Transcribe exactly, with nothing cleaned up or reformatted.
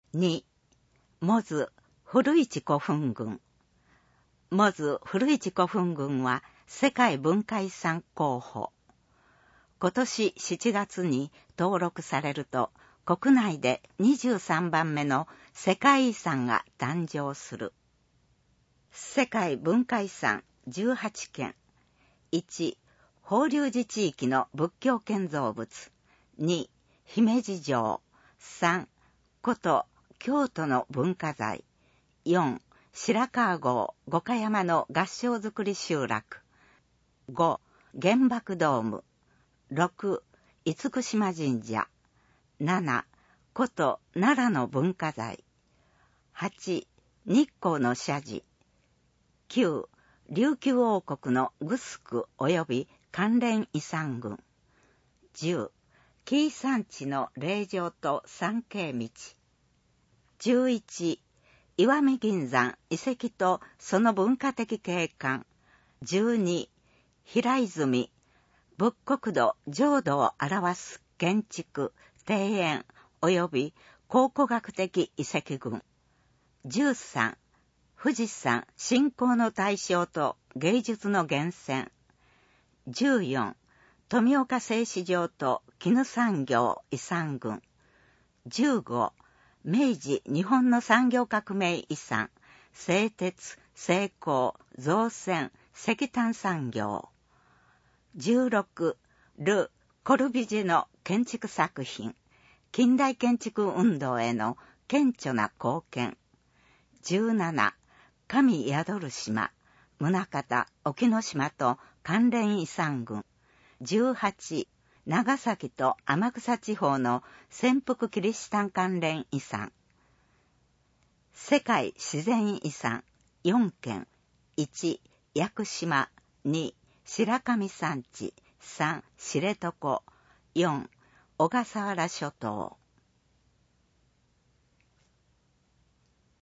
に、モズ古市古墳群。モズ古市古墳群は世界文化遺産候補。今年しちがつに登録されると、国内でにじゅうさんばんめの世界遺産が誕生する。世界文化遺産じゅうはちけん。いち、法隆寺地域の仏教建造物。に、姫路城。さん、古都京都の文化財。よん、白川郷五箇山の合掌造り集落。ご、原爆ドーム。ろく、厳島神社。なな、古都奈良の文化財。はち、日光の社寺。きゅう、琉球王国のグスク及び関連遺産群。じゅう、紀伊山地の霊場と参詣道。じゅういち、石見銀山遺跡とその文化的景観。じゅうに、平泉、仏国土浄土を表す建築、庭園及び考古学的遺跡群。じゅうさん、富士山信仰の対象と芸術の源泉。じゅうよん、富岡製糸場と絹産業遺産群。じゅうご、明治日本の産業革命遺産、製鉄、精工、造船、石炭産業。じゅうろく、ル・コルビジェの建築作品、近代建築運動への顕著な貢献。じゅうなな、神宿る島、宗像、沖ノ島と関連遺産群。じゅうはち、長崎と天草地方の潜伏キリシタン関連遺産。世界自然遺産よんけん。いち、屋久島。に、白神山地。さん、知床。よん、小笠原諸島。